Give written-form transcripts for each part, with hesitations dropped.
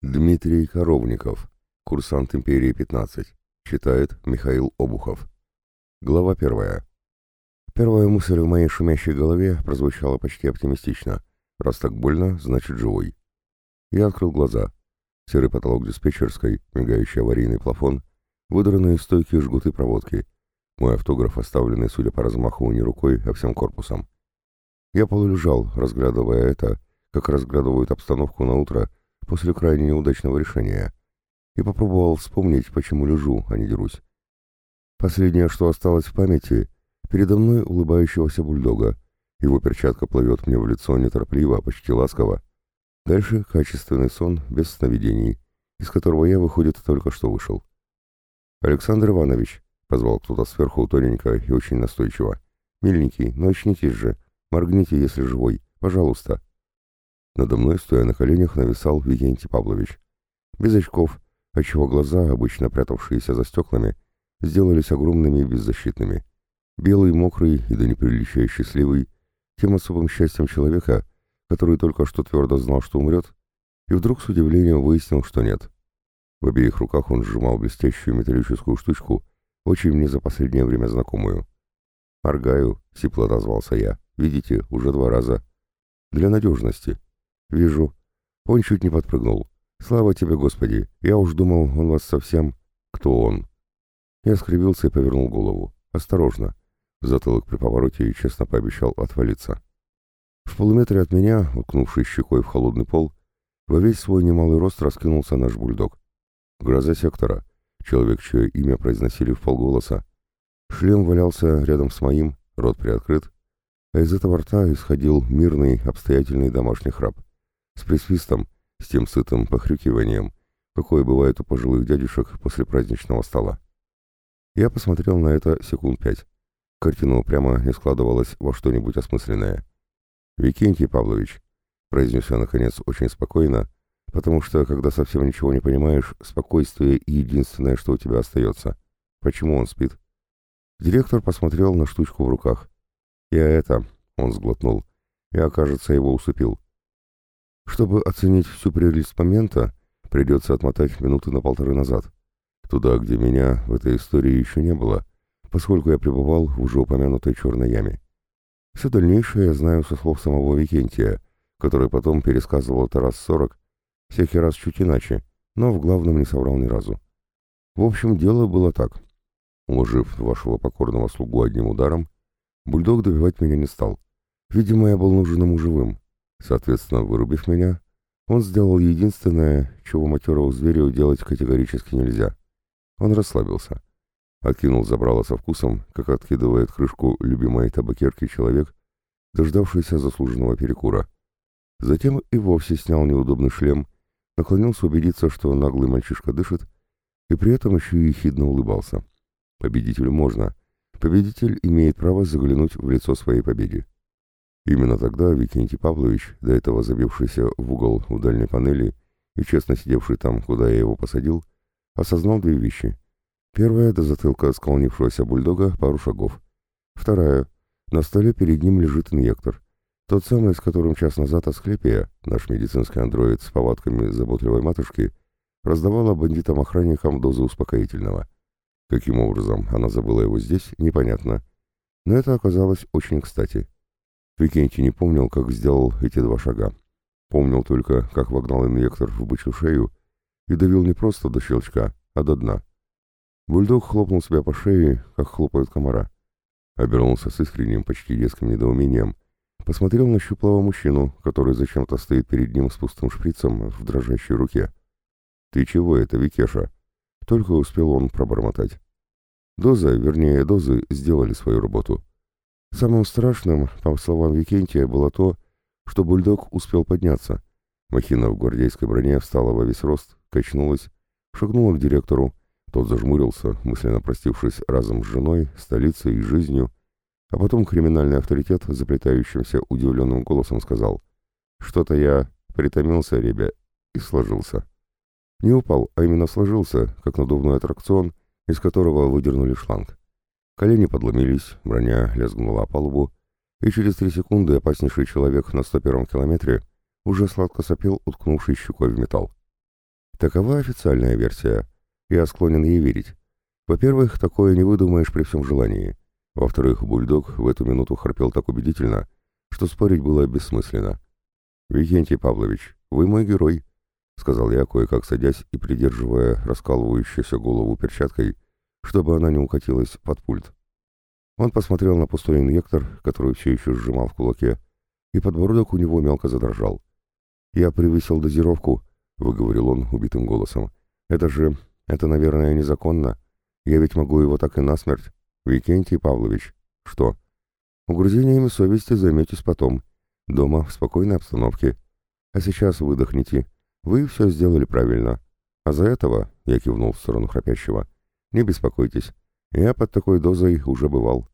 Дмитрий Коровников, курсант Империи-15, читает Михаил Обухов. Глава первая. Первая мысль в моей шумящей голове прозвучала почти оптимистично. Раз так больно, значит живой. Я открыл глаза. Серый потолок диспетчерской, мигающий аварийный плафон, выдранные стойкие жгуты проводки. Мой автограф, оставленный, судя по размаху, не рукой, а всем корпусом. Я полулежал, разглядывая это, как разглядывают обстановку на утро, после крайне неудачного решения, и попробовал вспомнить, почему лежу, а не дерусь. Последнее, что осталось в памяти, передо мной улыбающегося бульдога. Его перчатка плывет мне в лицо неторопливо, почти ласково. Дальше качественный сон, без сновидений, из которого я, выходит, только что вышел. «Александр Иванович», — позвал кто-то сверху тоненько и очень настойчиво, — «миленький, ну очнитесь же, моргните, если живой, пожалуйста». Надо мной, стоя на коленях, нависал Викентий Павлович. Без очков, отчего глаза, обычно прятавшиеся за стеклами, сделались огромными и беззащитными. Белый, мокрый и до неприличия счастливый, тем особым счастьем человека, который только что твердо знал, что умрет, и вдруг с удивлением выяснил, что нет. В обеих руках он сжимал блестящую металлическую штучку, очень мне за последнее время знакомую. «Моргаю», — сипло отозвался я. «Видите, уже 2 раза. Для надежности». «Вижу». Он чуть не подпрыгнул. «Слава тебе, Господи! Я уж думал, он вас совсем...» «Кто он?» Я скривился и повернул голову. «Осторожно!» Затылок при повороте и честно пообещал отвалиться. В полуметре от меня, уткнувшись щекой в холодный пол, во весь свой немалый рост раскинулся наш бульдог. Гроза сектора. Человек, чье имя произносили вполголоса. Шлем валялся рядом с моим, рот приоткрыт, а из этого рта исходил мирный, обстоятельный домашний храп. С присвистом, с тем сытым похрюкиванием, какое бывает у пожилых дядюшек после праздничного стола. Я посмотрел на это секунд 5. Картина прямо не складывалась во что-нибудь осмысленное. «Викентий Павлович», — произнес я, наконец, очень спокойно, потому что, когда совсем ничего не понимаешь, спокойствие и единственное, что у тебя остается. Почему он спит? Директор посмотрел на штучку в руках. Он сглотнул. Я, кажется, его усыпил. Чтобы оценить всю прелесть момента, придется отмотать минуты на 1,5 назад, туда, где меня в этой истории еще не было, поскольку я пребывал в уже упомянутой черной яме. Все дальнейшее я знаю со слов самого Викентия, который потом пересказывал это раз 40, всякий раз чуть иначе, но в главном не соврал ни разу. В общем, дело было так. Уложив вашего покорного слугу одним ударом, бульдог добивать меня не стал. Видимо, я был нужен ему живым. Соответственно, вырубив меня, он сделал единственное, чего матерому зверю делать категорически нельзя. Он расслабился. Откинул забрало со вкусом, как откидывает крышку любимой табакерки человек, дождавшийся заслуженного перекура. Затем и вовсе снял неудобный шлем, наклонился убедиться, что наглый мальчишка дышит, и при этом еще и ехидно улыбался. Победителю можно. Победитель имеет право заглянуть в лицо своей победе. Именно тогда Викентий Павлович, до этого забившийся в угол у дальней панели и честно сидевший там, куда я его посадил, осознал 2 вещи. Первая — до затылка склонившегося бульдога пару шагов. Вторая — на столе перед ним лежит инъектор. Тот самый, с которым час назад Асклепия, наш медицинский андроид с повадками заботливой матушки, раздавала бандитам-охранникам дозы успокоительного. Каким образом она забыла его здесь, непонятно. Но это оказалось очень кстати. Викентий не помнил, как сделал эти 2 шага. Помнил только, как вогнал инъектор в бычью шею и давил не просто до щелчка, а до дна. Бульдог хлопнул себя по шее, как хлопают комара. Обернулся с искренним, почти детским недоумением, посмотрел на щуплого мужчину, который зачем-то стоит перед ним с пустым шприцем в дрожащей руке. «Ты чего это, Викеша?» Только успел он пробормотать. Дозы сделали свою работу. Самым страшным, по словам Викентия, было то, что бульдог успел подняться. Махина в гвардейской броне встала во весь рост, качнулась, шагнула к директору. Тот зажмурился, мысленно простившись разом с женой, столицей и жизнью, а потом криминальный авторитет заплетающимся удивленным голосом сказал: «Что-то я притомился, ребя», и сложился. Не упал, а именно сложился, как надувной аттракцион, из которого выдернули шланг. Колени подломились, броня лязгнула о палубу, и через 3 секунды опаснейший человек на 101-м километре уже сладко сопел, уткнувшись щекой в металл. Такова официальная версия. Я склонен ей верить. Во-первых, такое не выдумаешь при всем желании. Во-вторых, бульдог в эту минуту храпел так убедительно, что спорить было бессмысленно. «Викентий Павлович, вы мой герой», — сказал я, кое-как садясь и придерживая раскалывающуюся голову перчаткой, чтобы она не укатилась под пульт. Он посмотрел на пустой инъектор, который все еще сжимал в кулаке, и подбородок у него мелко задрожал. «Я превысил дозировку», — выговорил он убитым голосом. Это, наверное, незаконно. Я ведь могу его так и насмерть. Викентий Павлович». «Что?» «Угрызениями совести займетесь потом. Дома, в спокойной обстановке. А сейчас выдохните. Вы все сделали правильно. А за этого, — я кивнул в сторону храпящего, — не беспокойтесь. Я под такой дозой уже бывал».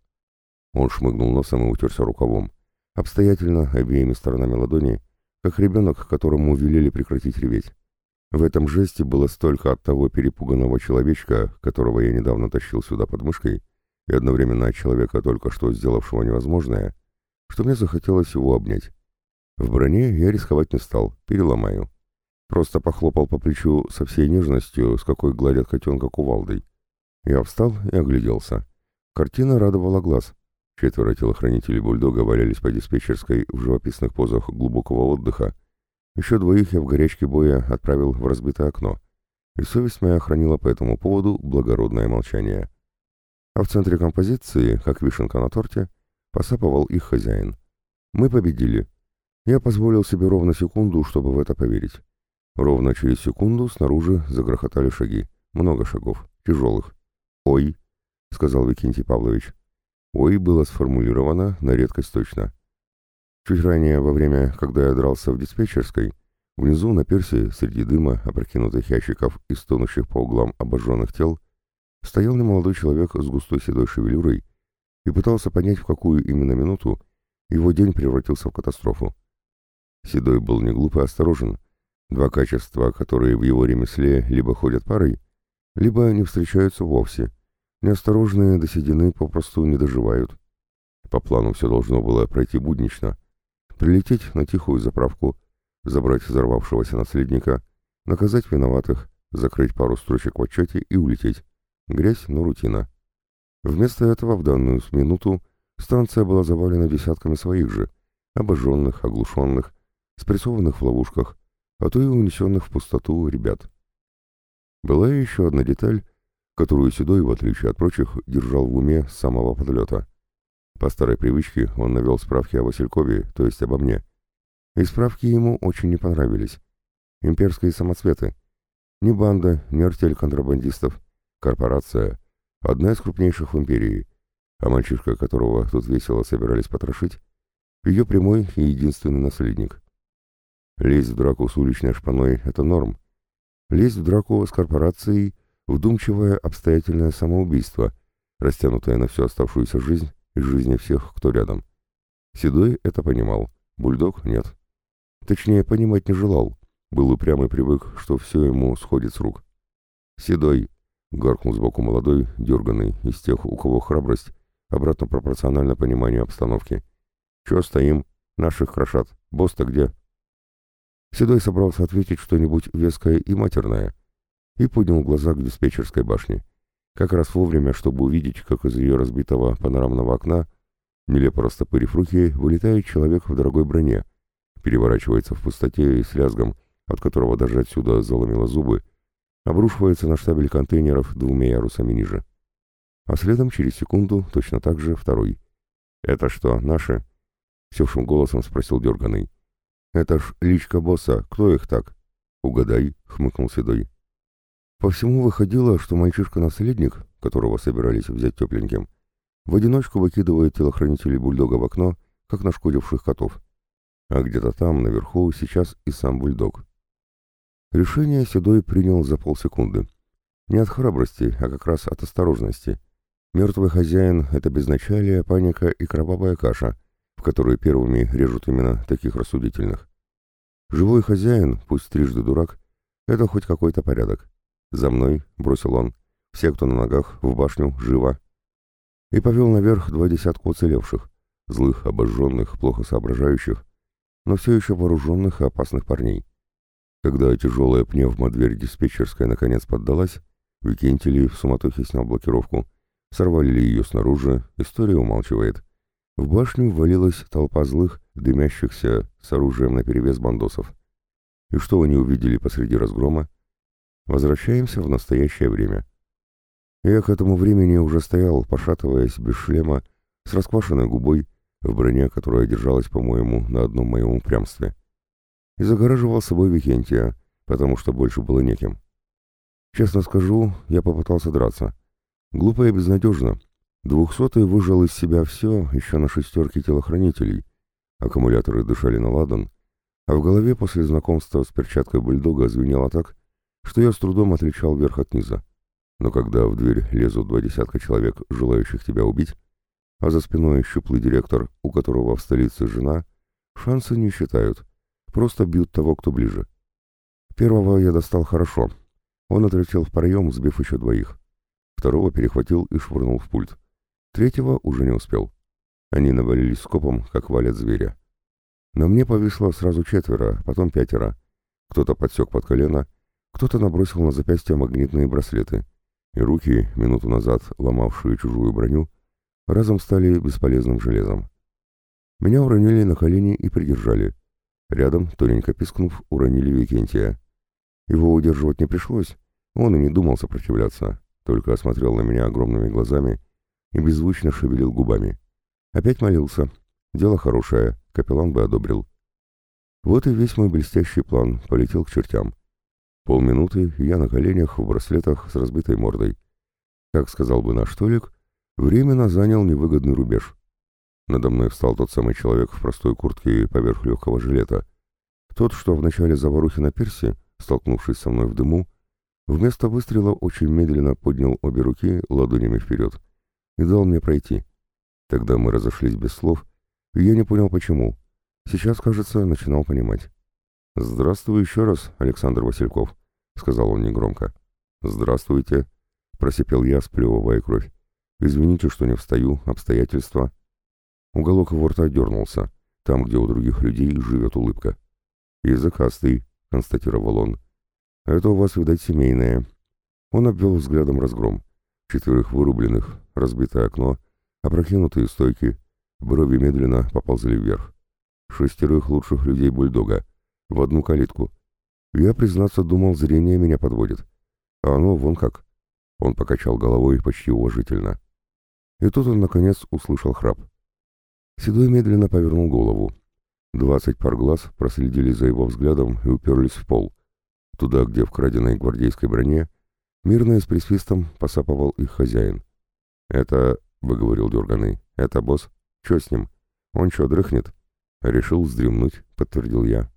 Он шмыгнул носом и утерся рукавом, обстоятельно обеими сторонами ладони, как ребенок, которому велели прекратить реветь. В этом жесте было столько от того перепуганного человечка, которого я недавно тащил сюда под мышкой, и одновременно от человека, только что сделавшего невозможное, что мне захотелось его обнять. В броне я рисковать не стал, переломаю. Просто похлопал по плечу со всей нежностью, с какой гладят котенка кувалдой. Я встал и огляделся. Картина радовала глаз. 4 телохранителей бульдога валялись по диспетчерской в живописных позах глубокого отдыха. Еще 2 я в горячке боя отправил в разбитое окно, и совесть моя хранила по этому поводу благородное молчание. А в центре композиции, как вишенка на торте, посапывал их хозяин. Мы победили. Я позволил себе ровно секунду, чтобы в это поверить. Ровно через секунду снаружи загрохотали шаги. Много шагов, тяжелых. «Ой», — сказал Викентий Павлович. «Ой» было сформулировано на редкость точно. Чуть ранее, во время, когда я дрался в диспетчерской, внизу на пирсе, среди дыма, опрокинутых ящиков и стонущих по углам обожженных тел, стоял немолодой человек с густой седой шевелюрой и пытался понять, в какую именно минуту его день превратился в катастрофу. Седой был не глуп и осторожен. 2 качества, которые в его ремесле либо ходят парой, либо не встречаются вовсе. Неосторожные до седины попросту не доживают. По плану все должно было пройти буднично. Прилететь на тихую заправку, забрать взорвавшегося наследника, наказать виноватых, закрыть пару строчек в отчете и улететь. Грязь, но рутина. Вместо этого в данную минуту станция была завалена десятками своих же, обожженных, оглушенных, спрессованных в ловушках, а то и унесенных в пустоту ребят. Была еще одна деталь, которую Седой, в отличие от прочих, держал в уме с самого подлета. По старой привычке он навел справки о Василькове, то есть обо мне. И справки ему очень не понравились. Имперские самоцветы. Ни банда, ни артель контрабандистов. Корпорация. Одна из крупнейших в империи. А мальчишка, которого тут весело собирались потрошить, ее прямой и единственный наследник. Лезть в драку с уличной шпаной — это норм. Лезть в драку с корпорацией — вдумчивое обстоятельное самоубийство, растянутое на всю оставшуюся жизнь и жизни всех, кто рядом. Седой это понимал, бульдог — нет. Точнее, понимать не желал, был упрям и привык, что все ему сходит с рук. «Седой!» — гаркнул сбоку молодой, дерганный, из тех, у кого храбрость обратно пропорциональна пониманию обстановки. «Чего стоим? Наших крошат. Босс-то где?» Седой собрался ответить что-нибудь веское и матерное и поднял глаза к диспетчерской башне. Как раз вовремя, чтобы увидеть, как из ее разбитого панорамного окна, нелепо растопырив руки, вылетает человек в дорогой броне, переворачивается в пустоте и с лязгом, от которого даже отсюда заломило зубы, обрушивается на штабель контейнеров 2 ярусами ниже. А следом, через секунду, точно так же второй. «Это что, наши?» — севшим голосом спросил дерганый. «Это ж личка босса, кто их так?» «Угадай», — хмыкнул Седой. По всему выходило, что мальчишка-наследник, которого собирались взять тепленьким, в одиночку выкидывает телохранителей бульдога в окно, как нашкодивших котов. А где-то там, наверху, сейчас и сам бульдог. Решение Седой принял за полсекунды. Не от храбрости, а как раз от осторожности. Мертвый хозяин — это безначалие, паника и кровавая каша, в которой первыми режут именно таких рассудительных. Живой хозяин, пусть трижды дурак, это хоть какой-то порядок. «За мной», — бросил он, — «все, кто на ногах, в башню, живо». И повел наверх 20 уцелевших, злых, обожженных, плохо соображающих, но все еще вооруженных и опасных парней. Когда тяжелая пневмодверь диспетчерская наконец поддалась, Викентий в суматохе снял блокировку. Сорвали ли ее снаружи, история умалчивает. В башню ввалилась толпа злых, дымящихся с оружием наперевес бандосов. И что они увидели посреди разгрома? Возвращаемся в настоящее время. Я к этому времени уже стоял, пошатываясь, без шлема, с расквашенной губой, в броне, которая держалась, по-моему, на одном моем упрямстве. И загораживал собой Викентия, потому что больше было неким. Честно скажу, я попытался драться. Глупо и безнадежно. 200-й выжал из себя все еще на шестерке телохранителей. Аккумуляторы дышали на ладан, а в голове после знакомства с перчаткой бульдога звенело так, что я с трудом отличал верх от низа. Но когда в дверь лезут 20 человек, желающих тебя убить, а за спиной щуплый директор, у которого в столице жена, шансы не считают, просто бьют того, кто ближе. Первого я достал хорошо. Он отлетел в проем, сбив еще 2. Второго перехватил и швырнул в пульт. Третьего уже не успел. Они навалились скопом, как валят зверя. На мне повисло сразу 4, потом 5. Кто-то подсек под колено, кто-то набросил на запястье магнитные браслеты, и руки, минуту назад ломавшие чужую броню, разом стали бесполезным железом. Меня уронили на колени и придержали. Рядом, тоненько пискнув, уронили Викентия. Его удерживать не пришлось, он и не думал сопротивляться, только осмотрел на меня огромными глазами и беззвучно шевелил губами. Опять молился. Дело хорошее, капеллан бы одобрил. Вот и весь мой блестящий план полетел к чертям. Полминуты я на коленях в браслетах с разбитой мордой. Как сказал бы наш Толик, временно занял невыгодный рубеж. Надо мной встал тот самый человек в простой куртке поверх легкого жилета. Тот, что в начале заварухи на пирсе, столкнувшись со мной в дыму, вместо выстрела очень медленно поднял обе руки ладонями вперед и дал мне пройти. Тогда мы разошлись без слов, и я не понял почему. Сейчас, кажется, начинал понимать. «Здравствуй еще раз, Александр Васильков», — сказал он негромко. «Здравствуйте», — просипел я, сплевывая кровь. «Извините, что не встаю, обстоятельства». Уголок его рта дернулся, там, где у других людей живет улыбка. «Языкастый», — констатировал он. «Это у вас, видать, семейное». Он обвел взглядом разгром. 4 вырубленных, разбитое окно, опрокинутые стойки, брови медленно поползли вверх. 6 лучших людей бульдога, в одну калитку. Я, признаться, думал, зрение меня подводит. А оно вон как. Он покачал головой почти уважительно. И тут он, наконец, услышал храп. Седой медленно повернул голову. 20 пар глаз проследили за его взглядом и уперлись в пол. Туда, где в краденой гвардейской броне мирно и с присвистом посапывал их хозяин. «Это...» — выговорил дерганый. «Это босс. Че с ним? Он че, дрыхнет?» «Решил вздремнуть», — подтвердил я.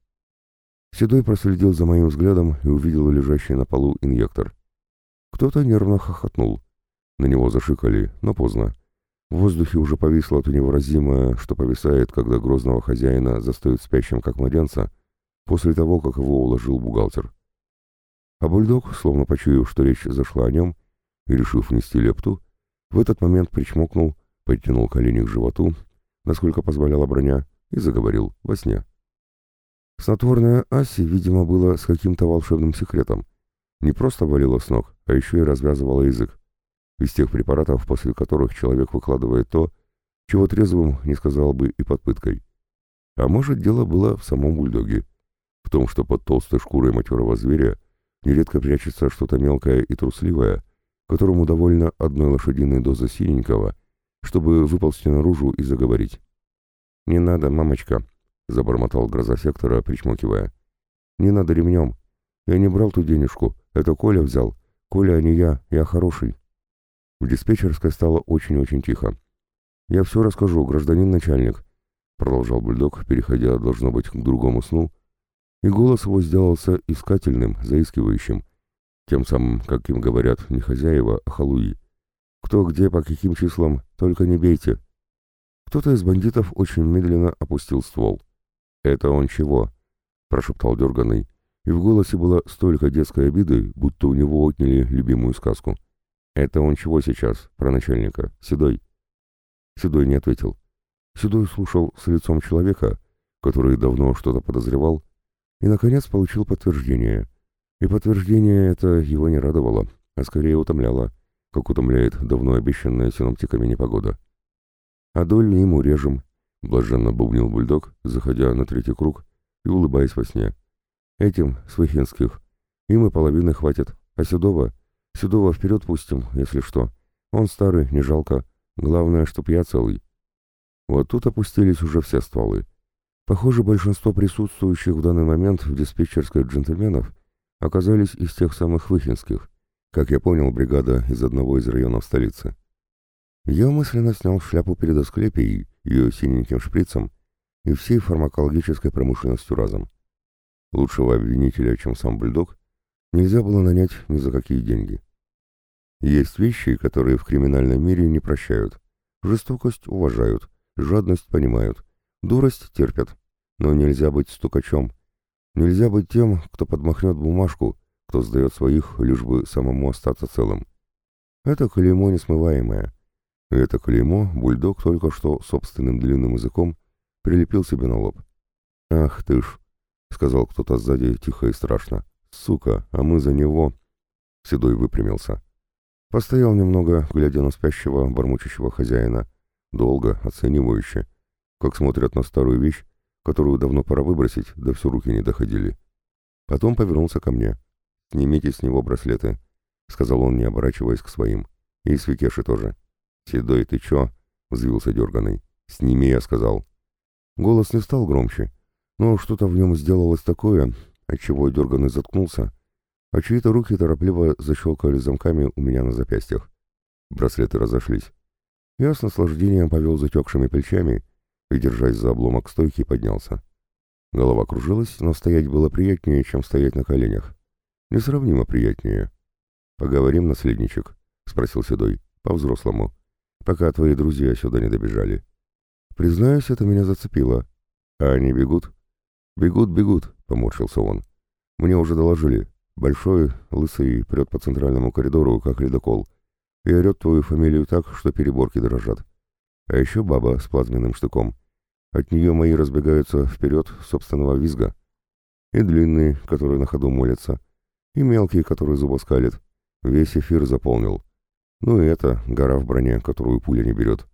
Седой проследил за моим взглядом и увидел лежащий на полу инъектор. Кто-то нервно хохотнул. На него зашикали, но поздно. В воздухе уже повисло то невыразимое, что повисает, когда грозного хозяина застают спящим, как младенца, после того, как его уложил бухгалтер. А бульдог, словно почуяв, что речь зашла о нем, и решив внести лепту, в этот момент причмокнул, подтянул колени к животу, насколько позволяла броня, и заговорил во сне. Снотворное Аси, видимо, было с каким-то волшебным секретом. Не просто валило с ног, а еще и развязывало язык. Из тех препаратов, после которых человек выкладывает то, чего трезвым не сказал бы и под пыткой. А может, дело было в самом бульдоге, в том, что под толстой шкурой матерого зверя нередко прячется что-то мелкое и трусливое, которому довольно одной лошадиной дозы синенького, чтобы выползти наружу и заговорить. «Не надо, мамочка», — забормотал гроза сектора, причмокивая. «Не надо ремнем. Я не брал ту денежку. Это Коля взял. Коля, а не я хороший». В диспетчерской стало очень-очень тихо. «Я все расскажу, гражданин начальник», — продолжал бульдог, переходя, должно быть, к другому сну, и голос его сделался искательным, заискивающим, тем самым, как им говорят не хозяева, а халуи. «Кто где, по каким числам, только не бейте». Кто-то из бандитов очень медленно опустил ствол. «Это он чего?» — прошептал дерганый, и в голосе было столько детской обиды, будто у него отняли любимую сказку. «Это он чего сейчас, про начальника? Седой?» Седой не ответил. Седой слушал с лицом человека, который давно что-то подозревал, и, наконец, получил подтверждение. И подтверждение это его не радовало, а скорее утомляло, как утомляет давно обещанная синоптиками непогода. «А долю ему режем», — блаженно бубнил бульдог, заходя на третий круг и улыбаясь во сне. «Этим, с Выхинских, им и половины хватит, а Седова вперед пустим, если что. Он старый, не жалко, главное, чтоб я целый». Вот тут опустились уже все стволы. Похоже, большинство присутствующих в данный момент в диспетчерской джентльменов оказались из тех самых Выхинских, как я понял, бригада из одного из районов столицы. Я мысленно снял шляпу перед Асклепией, ее синеньким шприцем и всей фармакологической промышленностью разом. Лучшего обвинителя, чем сам бульдог, нельзя было нанять ни за какие деньги. Есть вещи, которые в криминальном мире не прощают. Жестокость уважают, жадность понимают, дурость терпят. Но нельзя быть стукачом. Нельзя быть тем, кто подмахнет бумажку, кто сдает своих, лишь бы самому остаться целым. Это клеймо несмываемое. И это клеймо бульдог только что собственным длинным языком прилепил себе на лоб. «Ах ты ж!» — сказал кто-то сзади тихо и страшно. «Сука, а мы за него!» Седой выпрямился. Постоял немного, глядя на спящего, бормочущего хозяина. Долго, оценивающе. Как смотрят на старую вещь, которую давно пора выбросить, да все руки не доходили. Потом повернулся ко мне. «Снимите с него браслеты», — сказал он, не оборачиваясь к своим. «И с Викеши тоже». «Седой, ты чё?» — взвился дерганый. «Сними», — я сказал. Голос не стал громче, но что-то в нем сделалось такое, отчего дерганый заткнулся, а чьи-то руки торопливо защелкали замками у меня на запястьях. Браслеты разошлись. Я с наслаждением повел затекшими плечами и, держась за обломок стойки, поднялся. Голова кружилась, но стоять было приятнее, чем стоять на коленях. Несравнимо приятнее. «Поговорим, наследничек?» — спросил Седой. «По-взрослому. Пока твои друзья сюда не добежали». Признаюсь, это меня зацепило. «А они бегут?» «Бегут, бегут», — поморщился он. «Мне уже доложили. Большой, лысый, прет по центральному коридору, как ледокол, и орет твою фамилию так, что переборки дрожат. А еще баба с плазменным штыком. От нее мои разбегаются вперед собственного визга. И длинные, которые на ходу молятся, и мелкие, которые зубоскалят. Весь эфир заполнил. Ну и это гора в броне, которую пуля не берет».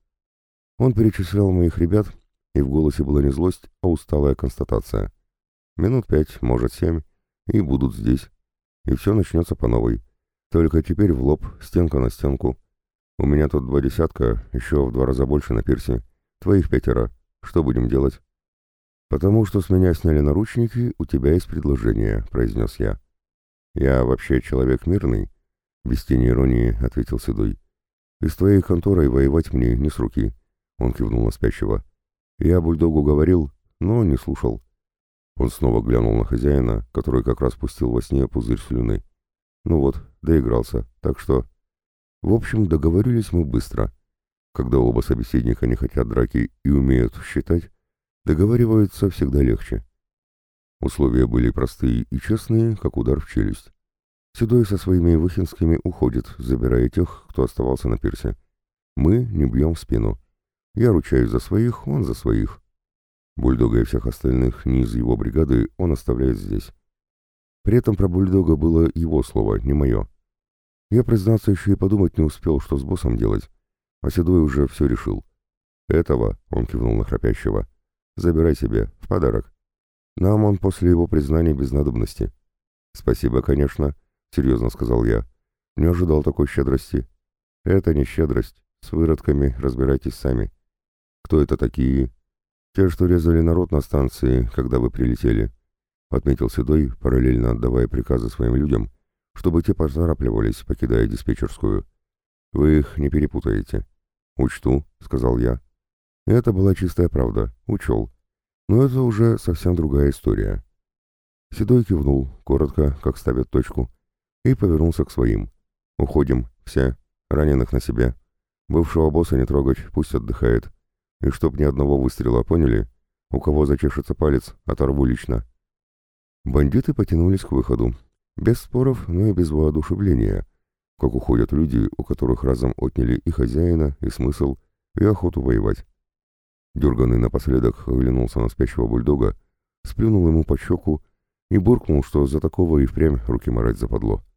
Он перечислял моих ребят, и в голосе была не злость, а усталая констатация. Минут 5, может 7, и будут здесь. И все начнется по новой. Только теперь в лоб, стенка на стенку. У меня тут 2 десятка, еще в 2 раза больше на пирсе. Твоих 5. Что будем делать? «Потому что с меня сняли наручники, у тебя есть предложение», — произнес я. «Я вообще человек мирный», — без тени иронии ответил Седой. «И с твоей конторой воевать мне не с руки». Он кивнул на спящего. «Я бульдогу говорил, но он не слушал». Он снова глянул на хозяина, который как раз пустил во сне пузырь слюны. «Ну вот, доигрался, так что...» В общем, договорились мы быстро. Когда оба собеседника не хотят драки и умеют считать, договариваются всегда легче. Условия были простые и честные, как удар в челюсть. Седой со своими Выхинскими уходит, забирая тех, кто оставался на пирсе. Мы не бьем в спину. Я ручаюсь за своих, он за своих. Бульдога и всех остальных не из его бригады он оставляет здесь. При этом про бульдога было его слово, не мое. Я, признаться, еще и подумать не успел, что с боссом делать, а Седой уже все решил. «Этого», — он кивнул на храпящего, — «забирай себе, в подарок. Нам он после его признания без надобности». «Спасибо, конечно», — серьезно сказал я. «Не ожидал такой щедрости». «Это не щедрость. С выродками разбирайтесь сами». «Кто это такие?» «Те, что резали народ на станции, когда вы прилетели», — отметил Седой, параллельно отдавая приказы своим людям, чтобы те поторапливались, покидая диспетчерскую. «Вы их не перепутаете». «Учту», — сказал я. Это была чистая правда, учел. Но это уже совсем другая история. Седой кивнул, коротко, как ставят точку, и повернулся к своим. «Уходим, все, раненых на себе. Бывшего босса не трогать, пусть отдыхает. И чтоб ни одного выстрела, поняли? У кого зачешется палец, оторву лично». Бандиты потянулись к выходу. Без споров, но и без воодушевления, как уходят люди, у которых разом отняли и хозяина, и смысл, и охоту воевать. Дерганный напоследок оглянулся на спящего бульдога, сплюнул ему под щеку и буркнул, что за такого и впрямь руки марать западло.